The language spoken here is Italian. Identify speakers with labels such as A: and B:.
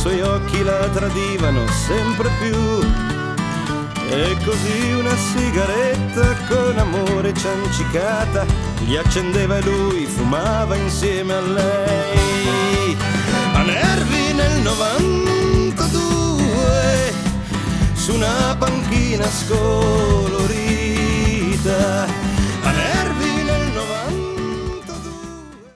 A: suoi occhi la tradivano sempre più. E così una sigaretta con amore ciancicata gli accendeva e lui fumava insieme a lei. A Nervi nel 92, su una panchina scolorita,